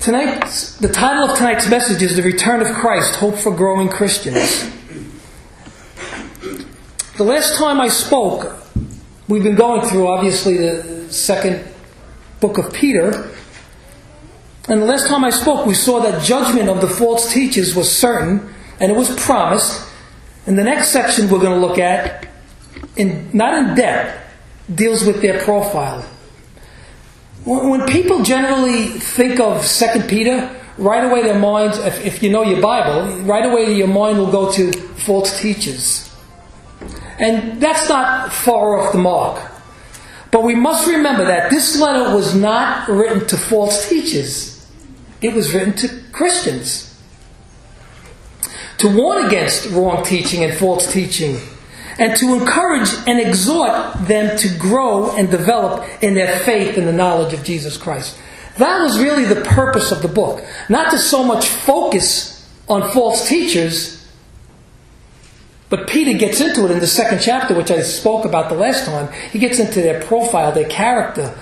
The title of tonight's message is The Return of Christ, Hope for Growing Christians. The last time I spoke, we've been going through, obviously, the second book of Peter. And the last time I spoke, we saw that judgment of the false teachers was certain, and it was promised. And the next section we're going to look at, not in depth, deals with their profile. When people generally think of 2 Peter, right away their minds, if you know your Bible, right away your mind will go to false teachers. And that's not far off the mark. But we must remember that this letter was not written to false teachers. It was written to Christians. To warn against wrong teaching and false teaching. And to encourage and exhort them to grow and develop in their faith and the knowledge of Jesus Christ. That was really the purpose of the book. Not to so much focus on false teachers, but Peter gets into it in the second chapter, which I spoke about the last time. He gets into their profile, their character,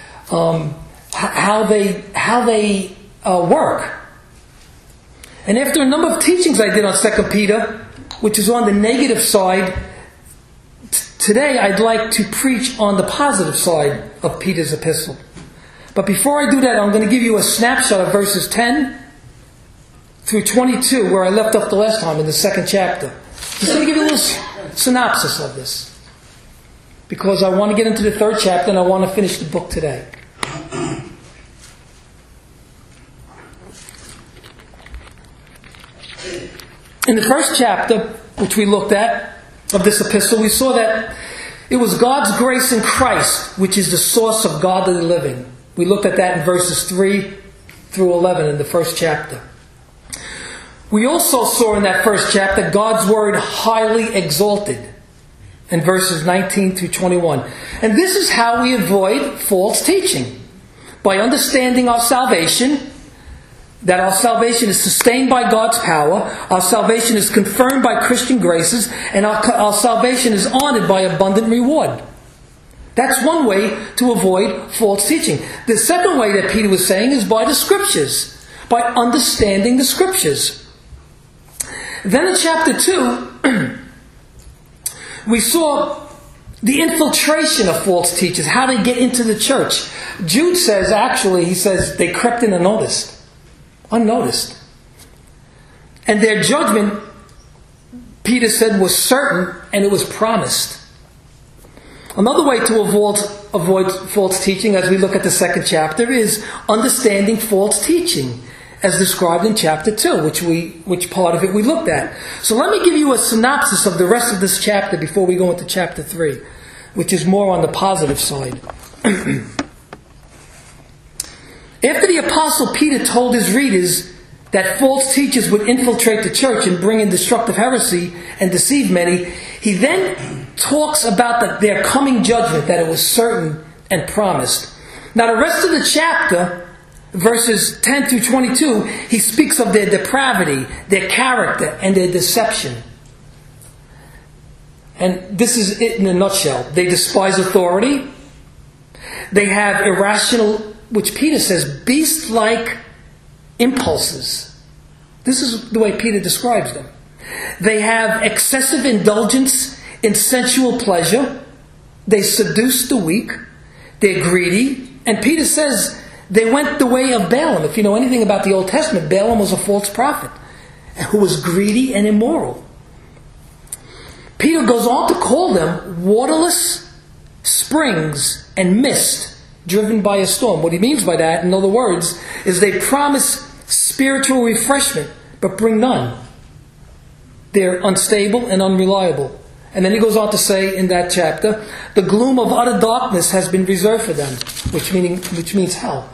how they work. And after a number of teachings I did on 2 Peter, which is on the negative side, today I'd like to preach on the positive side of Peter's epistle. But before I do that, I'm going to give you a snapshot of verses 10 through 22, where I left off the last time in the second chapter. Just going to give you a little synopsis of this, because I want to get into the third chapter and I want to finish the book today. In the first chapter, which we looked at, of this epistle, we saw that it was God's grace in Christ which is the source of godly living. We looked at that in verses 3 through 11 in the first chapter. We also saw in that first chapter God's word highly exalted in verses 19 through 21. And this is how we avoid false teaching. By understanding our salvation, that our salvation is sustained by God's power, our salvation is confirmed by Christian graces, and our salvation is honored by abundant reward. That's one way to avoid false teaching. The second way that Peter was saying is by the Scriptures, by understanding the Scriptures. Then in chapter 2, we saw the infiltration of false teachers, how they get into the church. Jude says, he says, they crept in unnoticed. And their judgment, Peter said, was certain and it was promised. Another way to avoid false teaching, as we look at the second chapter, is understanding false teaching, as described in chapter 2, which part of it we looked at. So let me give you a synopsis of the rest of this chapter before we go into chapter 3, which is more on the positive side. After the Apostle Peter told his readers that false teachers would infiltrate the church and bring in destructive heresy and deceive many, he then talks about their coming judgment, that it was certain and promised. Now the rest of the chapter, verses 10 through 22, he speaks of their depravity, their character, and their deception. And this is it in a nutshell. They despise authority. They have irrational, which Peter says, beast-like impulses. This is the way Peter describes them. They have excessive indulgence in sensual pleasure. They seduce the weak. They're greedy. And Peter says they went the way of Balaam. If you know anything about the Old Testament, Balaam was a false prophet who was greedy and immoral. Peter goes on to call them waterless springs and mist driven by a storm. What he means by that, in other words, is they promise spiritual refreshment, but bring none. They're unstable and unreliable. And then he goes on to say in that chapter, the gloom of utter darkness has been reserved for them, which means hell.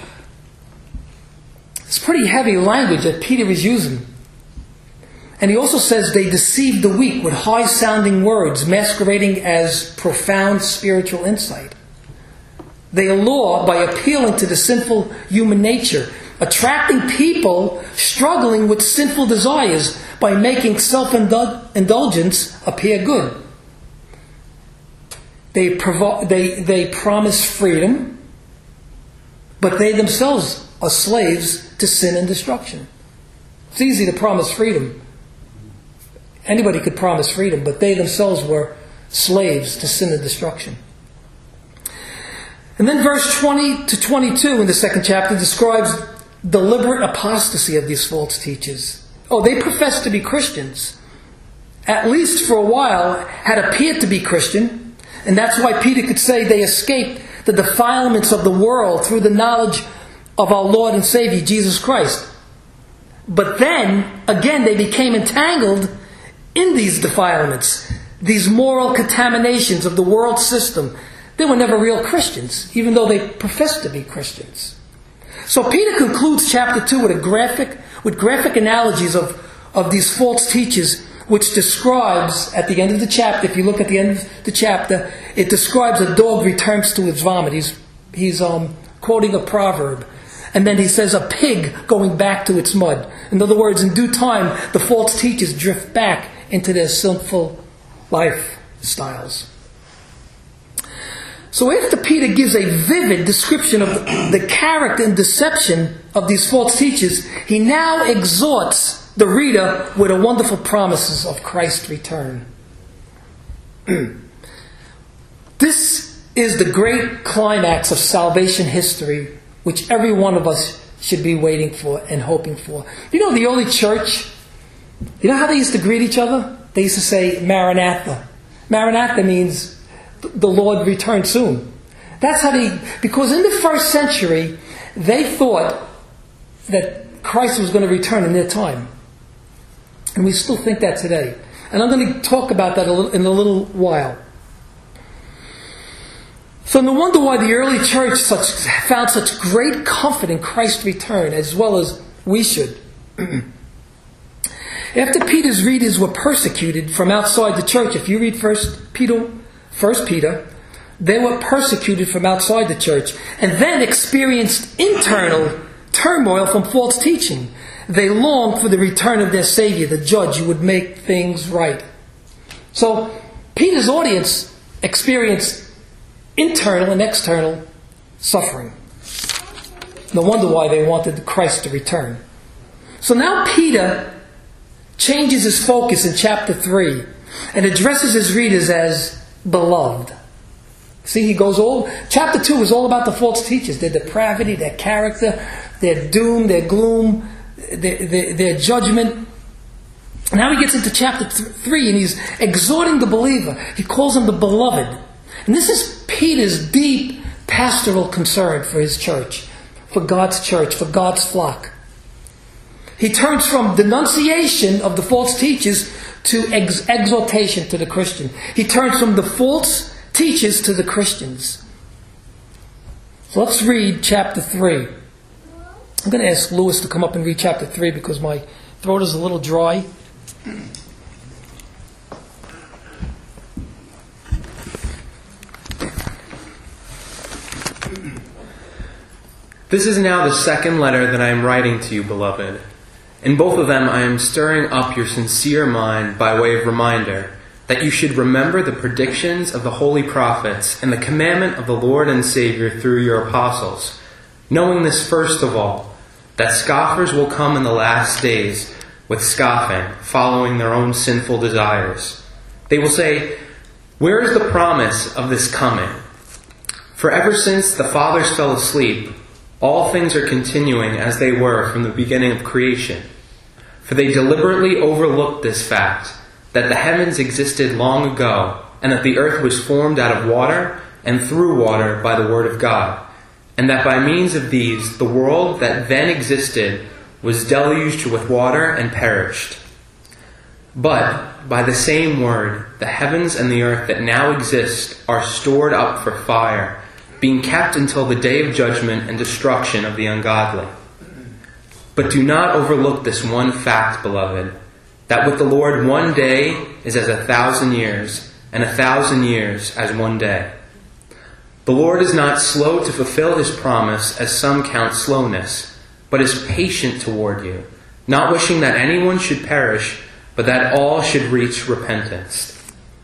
It's pretty heavy language that Peter is using. And he also says they deceive the weak with high-sounding words, masquerading as profound spiritual insight. They allure by appealing to the sinful human nature, attracting people struggling with sinful desires by making self-indulgence appear good. They promise freedom, but they themselves are slaves to sin and destruction. It's easy to promise freedom. Anybody could promise freedom, but they themselves were slaves to sin and destruction. And then verse 20 to 22 in the second chapter describes deliberate apostasy of these false teachers. Oh, they professed to be Christians. At least for a while had appeared to be Christian. And that's why Peter could say they escaped the defilements of the world through the knowledge of our Lord and Savior, Jesus Christ. But then, again, they became entangled in these defilements, these moral contaminations of the world system. They were never real Christians, even though they professed to be Christians. So Peter concludes chapter 2 with graphic analogies of these false teachers, which describes, at the end of the chapter, if you look at the end of the chapter, it describes a dog returns to its vomit. He's quoting a proverb. And then he says a pig going back to its mud. In other words, in due time, the false teachers drift back into their sinful lifestyles. So after Peter gives a vivid description of the character and deception of these false teachers, he now exhorts the reader with the wonderful promises of Christ's return. This is the great climax of salvation history, which every one of us should be waiting for and hoping for. You know, the early church, you know how they used to greet each other? They used to say, Maranatha. Maranatha means the Lord return soon. That's how because in the first century, they thought that Christ was going to return in their time. And we still think that today. And I'm going to talk about that in a little while. So no wonder why the early church found such great comfort in Christ's return, as well as we should. After Peter's readers were persecuted from outside the church, if you read First Peter, they were persecuted from outside the church and then experienced internal turmoil from false teaching. They longed for the return of their Savior, the judge who would make things right. So Peter's audience experienced internal and external suffering. No wonder why they wanted Christ to return. So now Peter changes his focus in chapter 3 and addresses his readers as beloved. See, he goes chapter 2 is all about the false teachers, their depravity, their character, their doom, their gloom, their judgment. Now he gets into chapter 3 and he's exhorting the believer. He calls him the beloved. And this is Peter's deep pastoral concern for his church, for God's church, for God's flock. He turns from denunciation of the false teachers to exhortation to the Christian. He turns from the false teachers to the Christians. So let's read chapter 3. I'm going to ask Lewis to come up and read chapter 3 because my throat is a little dry. This is now the second letter that I am writing to you, beloved. In both of them I am stirring up your sincere mind by way of reminder that you should remember the predictions of the holy prophets and the commandment of the Lord and Savior through your apostles, knowing this first of all, that scoffers will come in the last days with scoffing, following their own sinful desires. They will say, "Where is the promise of this coming? For ever since the fathers fell asleep, all things are continuing as they were from the beginning of creation. For they deliberately overlooked this fact, that the heavens existed long ago, and that the earth was formed out of water and through water by the word of God, and that by means of these the world that then existed was deluged with water and perished. But by the same word, the heavens and the earth that now exist are stored up for fire, being kept until the day of judgment and destruction of the ungodly. But do not overlook this one fact, beloved, that with the Lord 1 day is as 1,000 years, and 1,000 years as 1 day. The Lord is not slow to fulfill his promise, as some count slowness, but is patient toward you, not wishing that anyone should perish, but that all should reach repentance.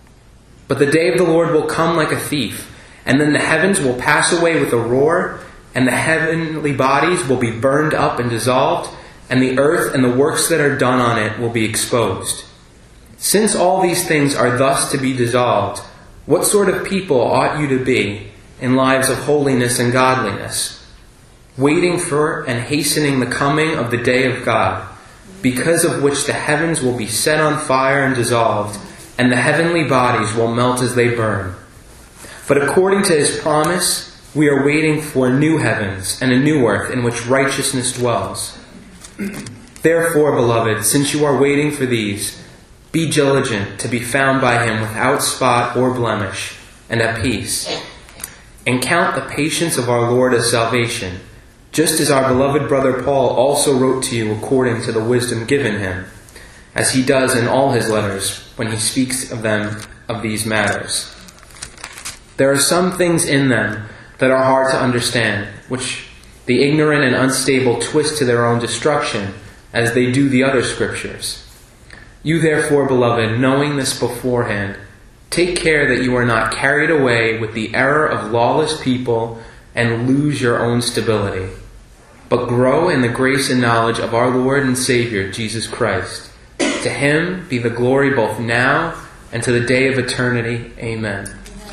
But the day of the Lord will come like a thief, and then the heavens will pass away with a roar, and the heavenly bodies will be burned up and dissolved, and the earth and the works that are done on it will be exposed. Since all these things are thus to be dissolved, what sort of people ought you to be in lives of holiness and godliness, waiting for and hastening the coming of the day of God, because of which the heavens will be set on fire and dissolved, and the heavenly bodies will melt as they burn. But according to his promise, we are waiting for new heavens and a new earth in which righteousness dwells. Therefore, beloved, since you are waiting for these, be diligent to be found by him without spot or blemish, and at peace. And count the patience of our Lord as salvation, just as our beloved brother Paul also wrote to you according to the wisdom given him, as he does in all his letters when he speaks of them of these matters. There are some things in them that are hard to understand, which the ignorant and unstable twist to their own destruction, as they do the other scriptures. You therefore, beloved, knowing this beforehand, take care that you are not carried away with the error of lawless people and lose your own stability, but grow in the grace and knowledge of our Lord and Savior, Jesus Christ. To him be the glory both now and to the day of eternity. Amen.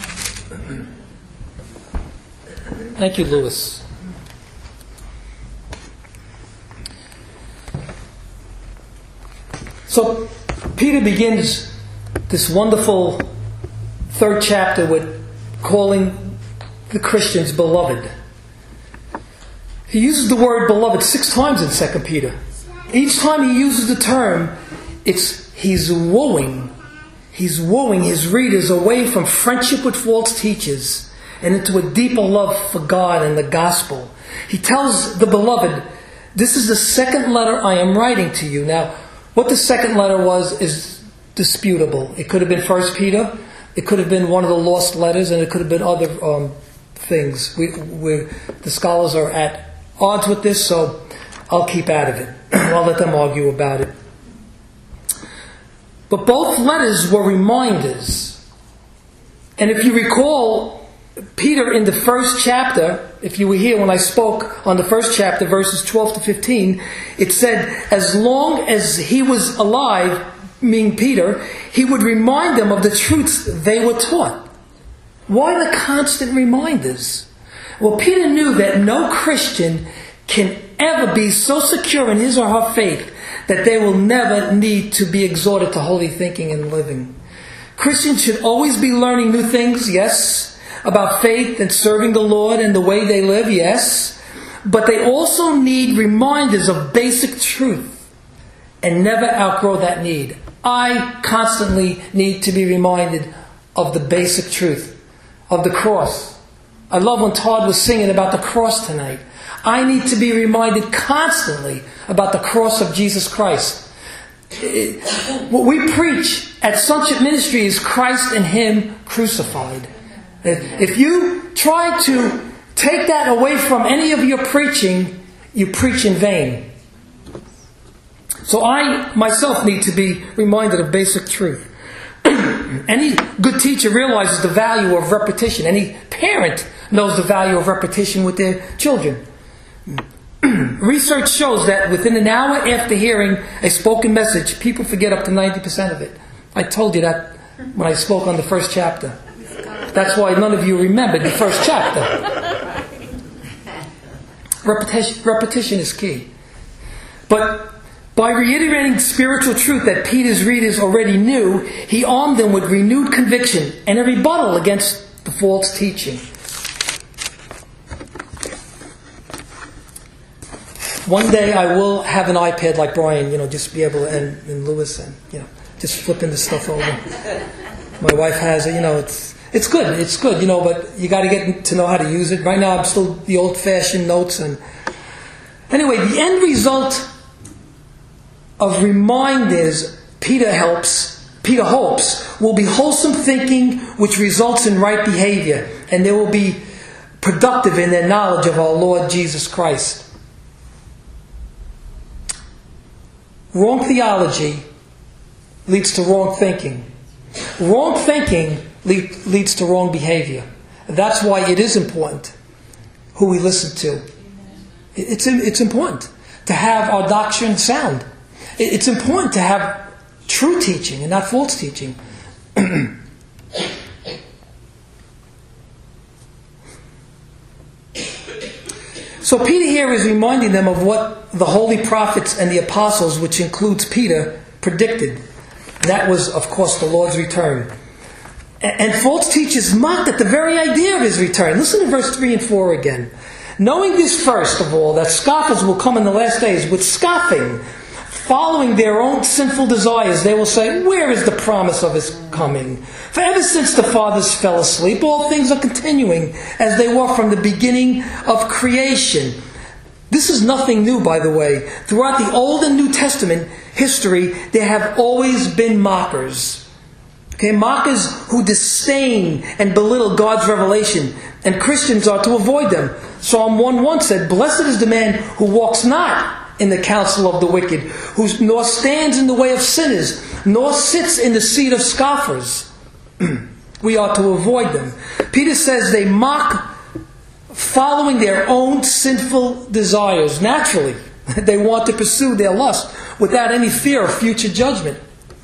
Thank you, Lewis. So, Peter begins this wonderful third chapter with calling the Christians beloved. He uses the word beloved 6 times in 2 Peter. Each time he uses the term, he's wooing his readers away from friendship with false teachers and into a deeper love for God and the gospel. He tells the beloved, this is the second letter I am writing to you. Now, what the second letter was is disputable. It could have been 1 Peter, it could have been one of the lost letters, and it could have been other things. The scholars are at odds with this, so I'll keep out of it. I'll let them argue about it. But both letters were reminders. And if you recall, Peter in the first chapter, if you were here when I spoke on the first chapter, verses 12 to 15, it said, as long as he was alive, meaning Peter, he would remind them of the truths they were taught. Why the constant reminders? Well, Peter knew that no Christian can ever be so secure in his or her faith that they will never need to be exhorted to holy thinking and living. Christians should always be learning new things, yes, about faith and serving the Lord and the way they live, yes, but they also need reminders of basic truth and never outgrow that need. I constantly need to be reminded of the basic truth, of the cross. I love when Todd was singing about the cross tonight. I need to be reminded constantly about the cross of Jesus Christ. What we preach at Sonship Ministry is Christ and Him crucified. If you try to take that away from any of your preaching, you preach in vain. So I myself need to be reminded of basic truth. Any good teacher realizes the value of repetition. Any parent knows the value of repetition with their children. Research shows that within an hour after hearing a spoken message, people forget up to 90% of it. I told you that when I spoke on the first chapter. That's why none of you remembered the first chapter. Repetition is key. But by reiterating spiritual truth that Peter's readers already knew, he armed them with renewed conviction and a rebuttal against the false teaching. One day I will have an iPad like Brian, just be able to, and Lewis, and just flipping the stuff over. My wife has it, it's good, but you got to get to know how to use it. Right now I'm still the old-fashioned notes. And anyway, the end result of reminders, Peter hopes, will be wholesome thinking which results in right behavior, and they will be productive in their knowledge of our Lord Jesus Christ. Wrong theology leads to wrong thinking. Wrong thinking leads to wrong behavior. That's why it is important who we listen to. It's important to have our doctrine sound. It's important to have true teaching and not false teaching. So Peter here is reminding them of what the holy prophets and the apostles, which includes Peter, predicted. That was, of course, the Lord's return. And false teachers mocked at the very idea of his return. Listen to verse 3 and 4 again. Knowing this first of all, that scoffers will come in the last days with scoffing, following their own sinful desires, they will say, where is the promise of his coming? For ever since the fathers fell asleep, all things are continuing as they were from the beginning of creation. This is nothing new, by the way. Throughout the Old and New Testament history, there have always been mockers. Okay, mockers who disdain and belittle God's revelation, and Christians are to avoid them. Psalm 1:1 said, blessed is the man who walks not in the counsel of the wicked, who nor stands in the way of sinners, nor sits in the seat of scoffers. We are to avoid them. Peter says they mock following their own sinful desires. Naturally, they want to pursue their lust without any fear of future judgment.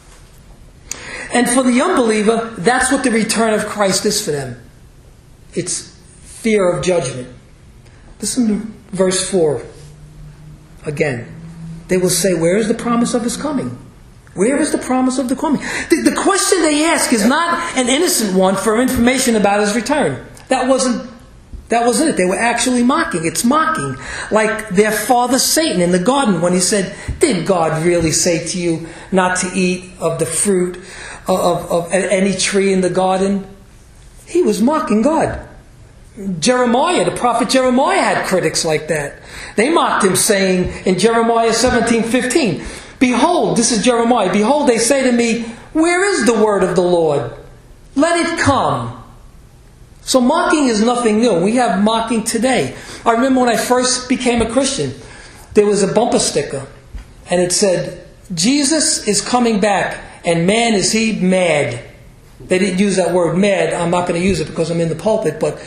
And for the unbeliever, that's what the return of Christ is for them. It's fear of judgment. Listen to verse 4 again. They will say, where is the promise of his coming? Where is the promise of the coming? The question they ask is not an innocent one for information about his return. That wasn't it. They were actually mocking. It's mocking. Like their father Satan in the garden when he said, did God really say to you not to eat of the fruit of any tree in the garden? He was mocking God. Jeremiah, the prophet Jeremiah, had critics like that. They mocked him, saying in Jeremiah 17:15, behold, this is Jeremiah, behold, they say to me, where is the word of the Lord? Let it come. So mocking is nothing new. We have mocking today. I remember when I first became a Christian, there was a bumper sticker, and it said, Jesus is coming back, and man is he mad. They didn't use that word mad. I'm not going to use it because I'm in the pulpit, but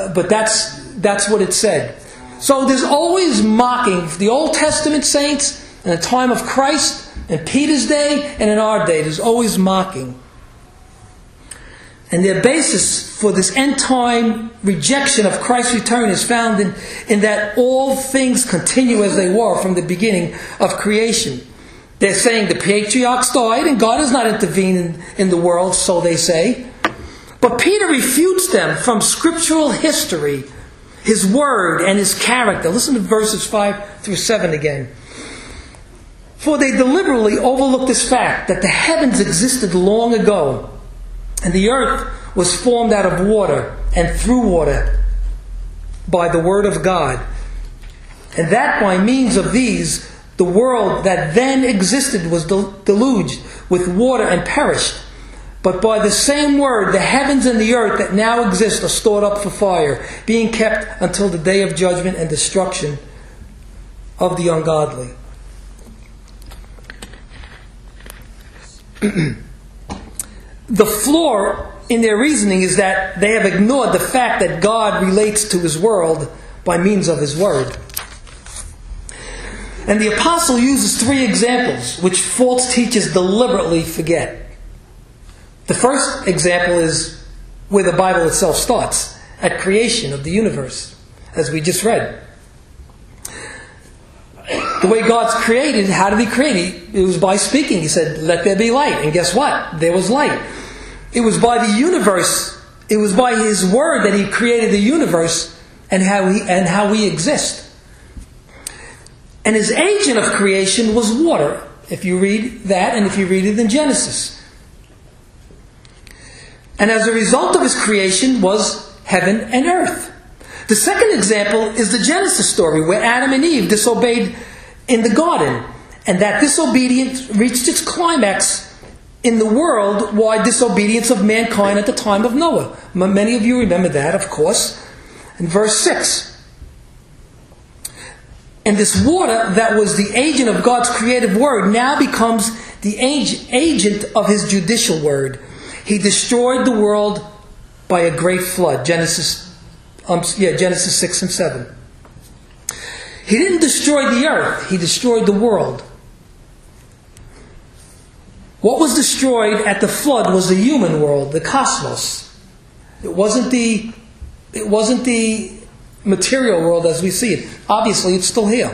that's what it said. So there's always mocking. The Old Testament saints, in the time of Christ, in Peter's day, and in our day, there's always mocking. And their basis for this end-time rejection of Christ's return is found in that all things continue as they were from the beginning of creation. They're saying the patriarchs died and God has not intervened in the world, so they say. But Peter refutes them from scriptural history, his word and his character. Listen to verses 5 through 7 again. For they deliberately overlook this fact that the heavens existed long ago, and the earth was formed out of water and through water by the word of God. And that by means of these, the world that then existed was deluged with water and perished. But by the same word, the heavens and the earth that now exist are stored up for fire, being kept until the day of judgment and destruction of the ungodly. The flaw in their reasoning is that they have ignored the fact that God relates to his world by means of his word. And the apostle uses 3 examples which false teachers deliberately forget. The first example is where the Bible itself starts, at creation of the universe, as we just read. The way God's created, how did he create? It was by speaking. He said, let there be light. And guess what? There was light. It was by the universe, it was by his word that he created the universe and how we exist. And his agent of creation was water, if you read that and if you read it in Genesis. And as a result of his creation was heaven and earth. The second example is the Genesis story where Adam and Eve disobeyed in the garden. And that disobedience reached its climax in the worldwide disobedience of mankind at the time of Noah. Many of you remember that, of course. In verse 6. And this water that was the agent of God's creative word now becomes the agent of his judicial word. He destroyed the world by a great flood. Genesis Genesis 6 and 7. He didn't destroy the earth, he destroyed the world. What was destroyed at the flood was the human world, the cosmos. It wasn't the material world as we see it. Obviously, it's still here.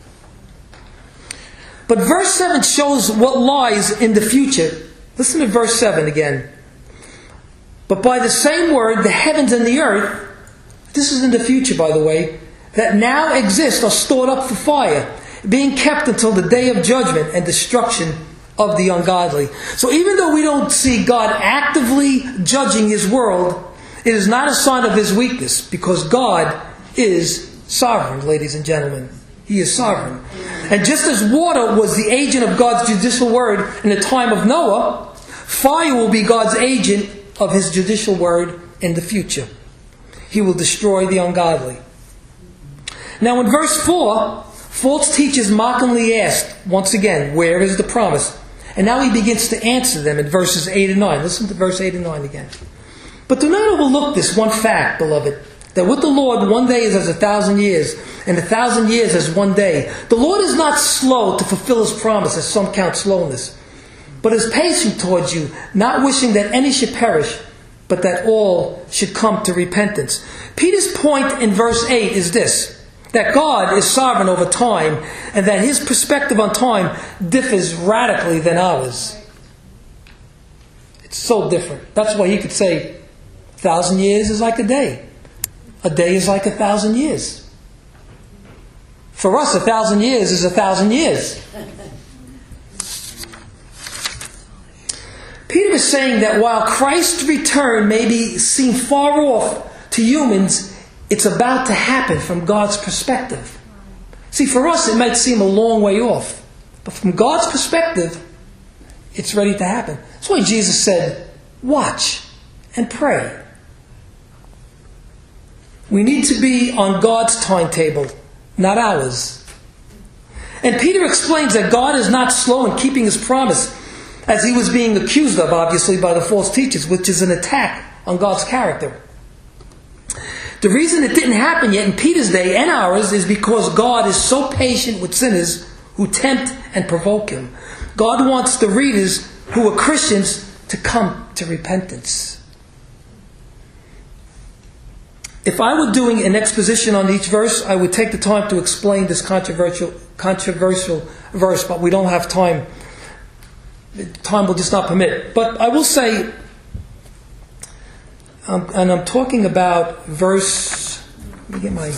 But verse 7 shows what lies in the future. Listen to verse 7 again. But by the same word, the heavens and the earth, this is in the future, by the way, that now exist are stored up for fire, being kept until the day of judgment and destruction of the ungodly. So even though we don't see God actively judging His world, it is not a sign of His weakness, because God is sovereign, ladies and gentlemen. He is sovereign. And just as water was the agent of God's judicial word in the time of Noah, fire will be God's agent of His judicial word in the future. He will destroy the ungodly. Now in verse 4, false teachers mockingly asked, once again, where is the promise? And now he begins to answer them in verses 8 and 9. Listen to verse 8 and 9 again. But do not overlook this one fact, beloved, that with the Lord 1 day is as 1,000 years, and 1,000 years as 1 day. The Lord is not slow to fulfill His promise, as some count slowness, but is patient towards you, not wishing that any should perish, but that all should come to repentance. Peter's point in verse 8 is this, that God is sovereign over time, and that His perspective on time differs radically than ours. It's so different. That's why he could say, 1,000 years is like a day. A day is like 1,000 years. For us, 1,000 years is 1,000 years. Peter is saying that while Christ's return may seem far off to humans, it's about to happen from God's perspective. See, for us it might seem a long way off, but from God's perspective, it's ready to happen. That's why Jesus said, watch and pray. We need to be on God's timetable, not ours. And Peter explains that God is not slow in keeping His promise, as he was being accused of, obviously, by the false teachers, which is an attack on God's character. The reason it didn't happen yet in Peter's day and ours is because God is so patient with sinners who tempt and provoke Him. God wants the readers who are Christians to come to repentance. If I were doing an exposition on each verse, I would take the time to explain this controversial verse, but we don't have time. Time will just not permit. But I will say, and I'm talking about verse, let me get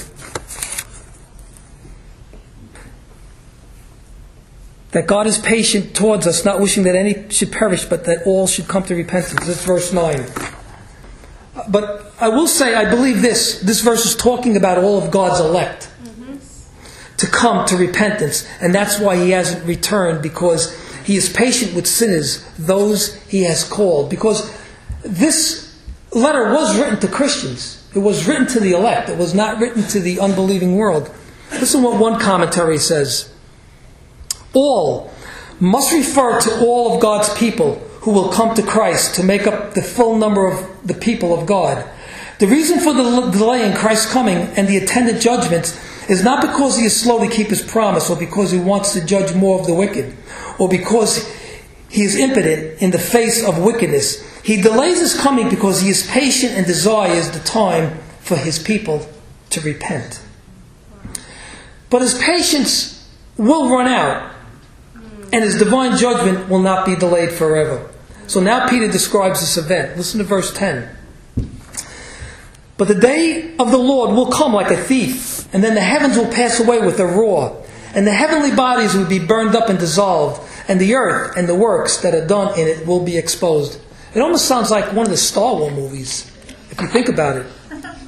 that God is patient towards us, not wishing that any should perish, but that all should come to repentance. That's verse 9. But I will say, I believe this verse is talking about all of God's elect to come to repentance. And that's why He hasn't returned, because He is patient with sinners, those He has called. Because this letter was written to Christians. It was written to the elect. It was not written to the unbelieving world. Listen to what one commentary says. All must refer to all of God's people who will come to Christ to make up the full number of the people of God. The reason for the delay in Christ's coming and the attendant judgments is not because He is slow to keep His promise, or because He wants to judge more of the wicked, or because He is impotent in the face of wickedness. He delays His coming because He is patient and desires the time for His people to repent. But His patience will run out, and His divine judgment will not be delayed forever. So now Peter describes this event. Listen to verse 10. But the day of the Lord will come like a thief, and then the heavens will pass away with a roar, and the heavenly bodies will be burned up and dissolved, and the earth and the works that are done in it will be exposed. It almost sounds like one of the Star Wars movies, if you think about it.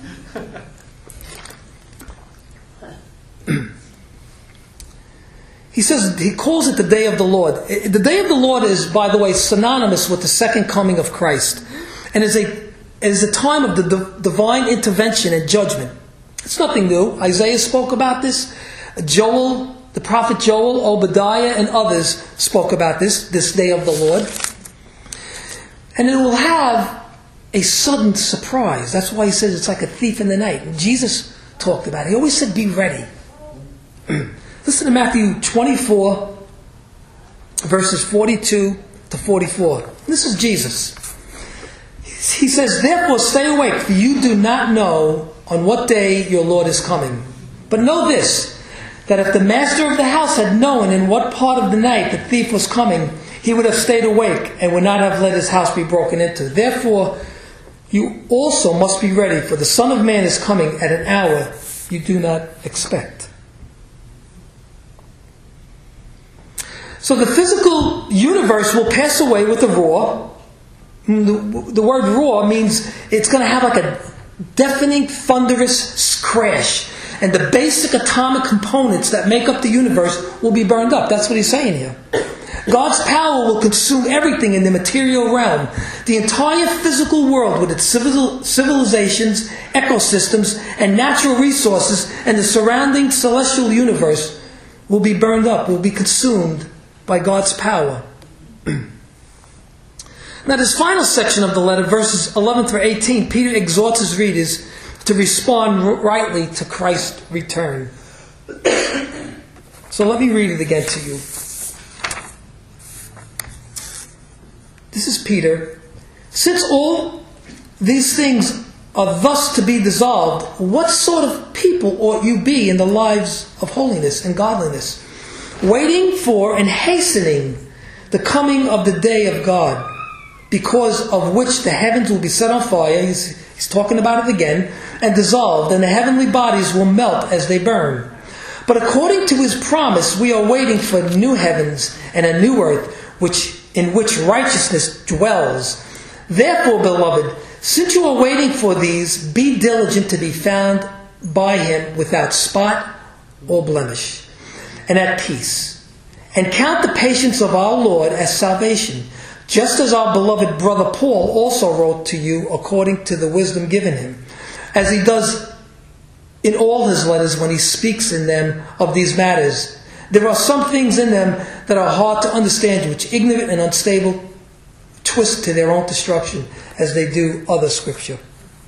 He says, he calls it the day of the Lord. The day of the Lord is, by the way, synonymous with the second coming of Christ, and is a time of the divine intervention and judgment. It's nothing new. Isaiah spoke about this. Joel, the prophet Joel, Obadiah, and others spoke about this day of the Lord. And it will have a sudden surprise. That's why he says it's like a thief in the night. And Jesus talked about it. He always said, be ready. Listen to Matthew 24, verses 42 to 44. This is Jesus. He says, therefore stay awake, for you do not know on what day your Lord is coming. But know this, that if the master of the house had known in what part of the night the thief was coming, he would have stayed awake and would not have let his house be broken into. Therefore, you also must be ready, for the Son of Man is coming at an hour you do not expect. So the physical universe will pass away with a roar. The word roar means it's going to have like a deafening, thunderous crash. And the basic atomic components that make up the universe will be burned up. That's what he's saying here. God's power will consume everything in the material realm. The entire physical world with its civilizations, ecosystems, and natural resources, and the surrounding celestial universe will be burned up, will be consumed by God's power. Now, this final section of the letter, verses 11 through 18, Peter exhorts his readers to respond rightly to Christ's return. So let me read it again to you. This is Peter. Since all these things are thus to be dissolved, what sort of people ought you be in the lives of holiness and godliness, waiting for and hastening the coming of the day of God, because of which the heavens will be set on fire, he's talking about it again, and dissolved, and the heavenly bodies will melt as they burn. But according to his promise, we are waiting for new heavens and a new earth, in which righteousness dwells. Therefore, beloved, since you are waiting for these, be diligent to be found by him without spot or blemish, and at peace. And count the patience of our Lord as salvation, just as our beloved brother Paul also wrote to you according to the wisdom given him, as he does in all his letters when he speaks in them of these matters. There are some things in them that are hard to understand, which ignorant and unstable twist to their own destruction, as they do other scripture.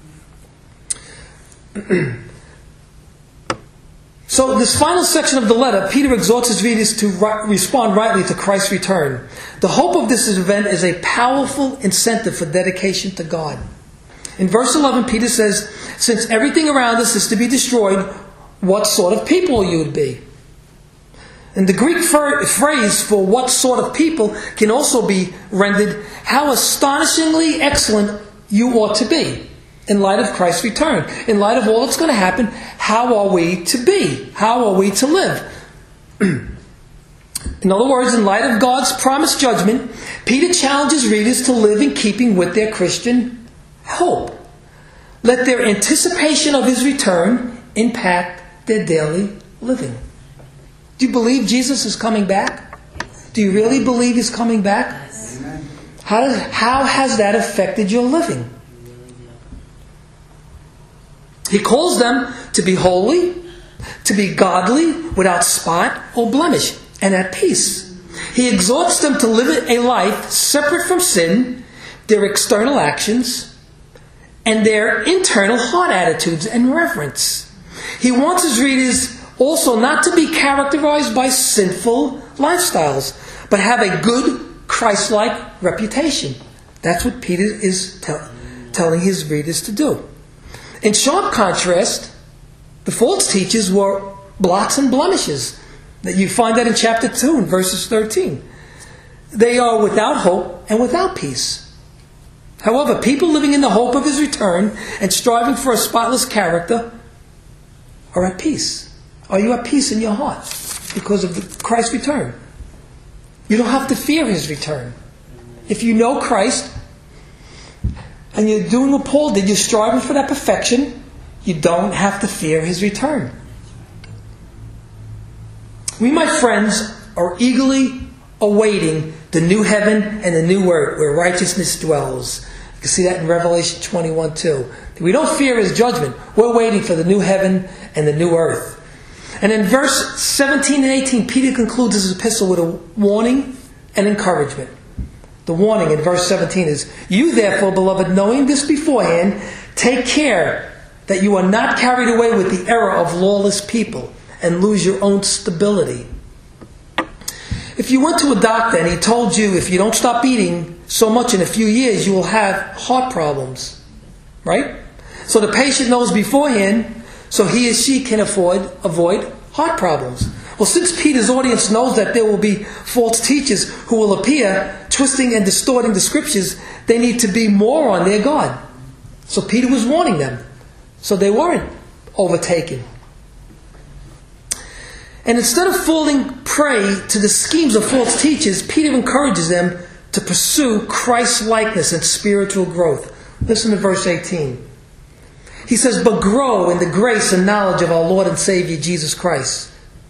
So this final section of the letter, Peter exhorts his readers to respond rightly to Christ's return. The hope of this event is a powerful incentive for dedication to God. In verse 11, Peter says, since everything around us is to be destroyed, what sort of people you would be? And the Greek phrase for what sort of people can also be rendered, how astonishingly excellent you ought to be in light of Christ's return. In light of all that's going to happen, how are we to be? How are we to live? In other words, in light of God's promised judgment, Peter challenges readers to live in keeping with their Christian hope. Let their anticipation of his return impact their daily living. Do you believe Jesus is coming back? Do you really believe he's coming back? How has that affected your living? He calls them to be holy, to be godly, without spot or blemish, and at peace. He exhorts them to live a life separate from sin, their external actions, and their internal heart attitudes and reverence. He wants his readers also not to be characterized by sinful lifestyles, but have a good Christ-like reputation. That's what Peter is telling his readers to do. In sharp contrast, the false teachers were blots and blemishes. You find that in chapter 2 and verses 13. They are without hope and without peace. However, people living in the hope of his return and striving for a spotless character are at peace. Are you at peace in your heart because of Christ's return? You don't have to fear his return. If you know Christ and you're doing what Paul did, you're striving for that perfection, you don't have to fear his return. We, my friends, are eagerly awaiting the new heaven and the new earth where righteousness dwells. You can see that in Revelation 21:2. We don't fear his judgment. We're waiting for the new heaven and the new earth. And in verse 17 and 18, Peter concludes his epistle with a warning and encouragement. The warning in verse 17 is, "You therefore, beloved, knowing this beforehand, take care that you are not carried away with the error of lawless people and lose your own stability." If you went to a doctor and he told you if you don't stop eating so much in a few years, you will have heart problems, right? So the patient knows beforehand, so he or she can avoid heart problems. Well, since Peter's audience knows that there will be false teachers who will appear twisting and distorting the scriptures, they need to be more on their guard. So Peter was warning them, so they weren't overtaken. And instead of falling prey to the schemes of false teachers, Peter encourages them to pursue Christ-likeness and spiritual growth. Listen to verse 18. He says, "But grow in the grace and knowledge of our Lord and Savior Jesus Christ."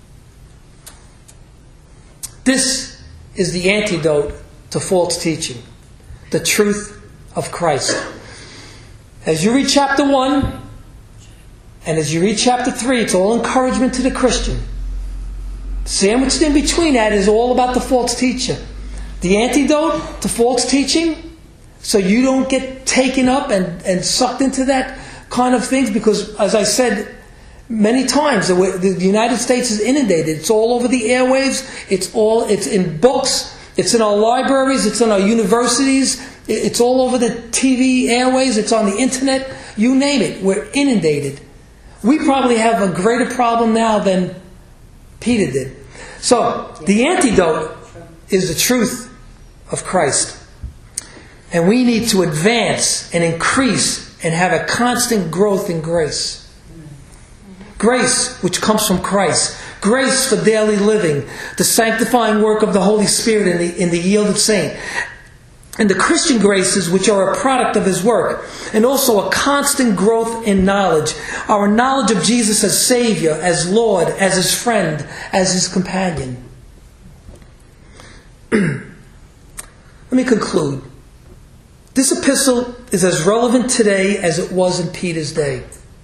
This is the antidote to false teaching, the truth of Christ. As you read chapter 1 and as you read chapter 3, it's all encouragement to the Christian. Sandwiched in between that is all about the false teacher. The antidote to false teaching, so you don't get taken up and sucked into that kind of things, because as I said many times, the United States is inundated. It's all over the airwaves. It's in books. It's in our libraries. It's in our universities. It's all over the TV airways. It's on the internet. You name it. We're inundated. We probably have a greater problem now than Peter did. So the antidote is the truth of Christ. And we need to advance and increase and have a constant growth in grace. Grace which comes from Christ. Grace for daily living. The sanctifying work of the Holy Spirit in the yielded saint. And the Christian graces which are a product of His work. And also a constant growth in knowledge. Our knowledge of Jesus as Savior, as Lord, as His friend, as His companion. Let me conclude. This epistle is as relevant today as it was in Peter's day.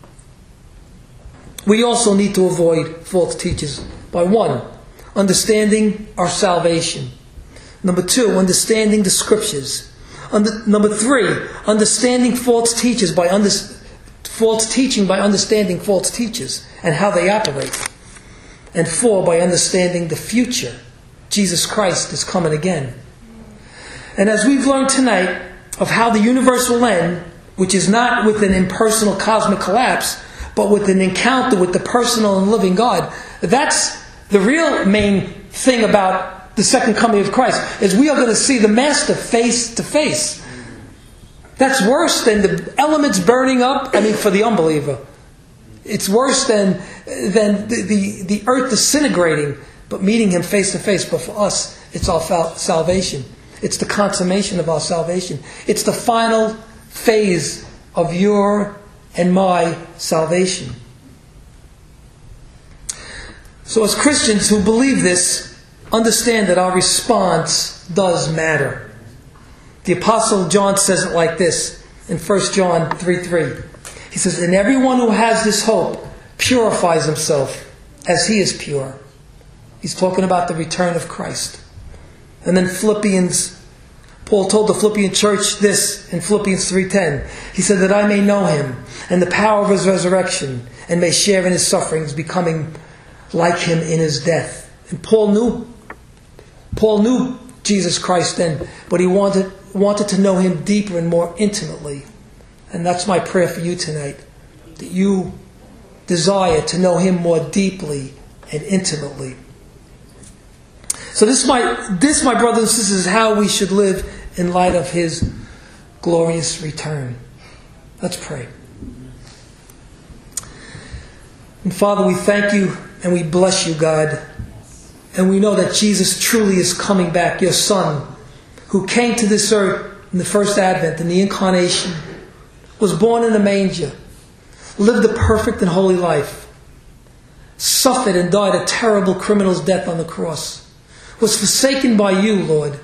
We also need to avoid false teachers by 1, understanding our salvation. Number 2, understanding the scriptures. Number 3, understanding false teachers false teaching by understanding false teachers and how they operate. And 4, by understanding the future. Jesus Christ is coming again. And as we've learned tonight of how the universe will end, which is not with an impersonal cosmic collapse, but with an encounter with the personal and living God, that's the real main thing about the second coming of Christ, is we are going to see the Master face to face. That's worse than the elements burning up, for the unbeliever. It's worse than the earth disintegrating, but meeting Him face to face. But for us, it's our salvation. It's the consummation of our salvation. It's the final phase of your and my salvation. So as Christians who believe this, understand that our response does matter. The Apostle John says it like this in 1 John 3:3. He says, "And everyone who has this hope purifies himself as He is pure." He's talking about the return of Christ. And then Paul told the Philippian church this in Philippians 3:10. He said, "That I may know Him and the power of His resurrection and may share in His sufferings, becoming like Him in His death." And Paul knew Jesus Christ then, but he wanted to know Him deeper and more intimately. And that's my prayer for you tonight, that you desire to know Him more deeply and intimately. So this, my brothers and sisters, is how we should live in light of His glorious return. Let's pray. And Father, we thank You and we bless You, God. And we know that Jesus truly is coming back, Your Son, who came to this earth in the first advent, in the incarnation, was born in a manger, lived a perfect and holy life, suffered and died a terrible criminal's death on the cross, was forsaken by You, Lord,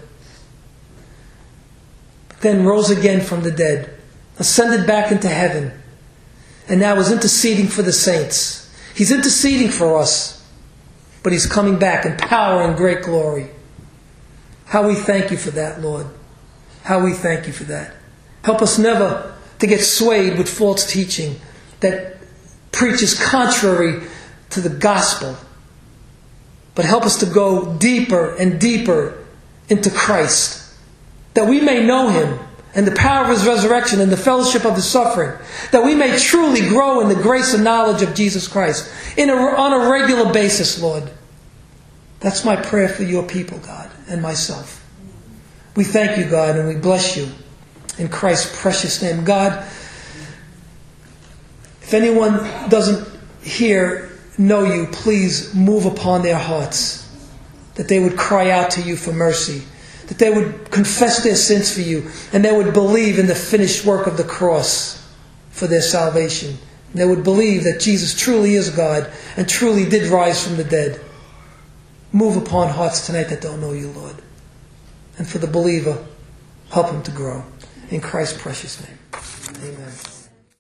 then rose again from the dead, ascended back into heaven, and now is interceding for the saints. He's interceding for us, but He's coming back in power and great glory. How we thank You for that, Lord. How we thank you for that. Help us never to get swayed with false teaching that preaches contrary to the gospel. But help us to go deeper and deeper into Christ, that we may know Him and the power of His resurrection and the fellowship of His suffering, that we may truly grow in the grace and knowledge of Jesus Christ on a regular basis, Lord. That's my prayer for your people, God, and myself. We thank you, God, and we bless you in Christ's precious name. God, if anyone doesn't know you, please move upon their hearts, that they would cry out to you for mercy, that they would confess their sins for you, and they would believe in the finished work of the cross for their salvation. And they would believe that Jesus truly is God and truly did rise from the dead. Move upon hearts tonight that don't know you, Lord. And for the believer, help him to grow. In Christ's precious name. Amen.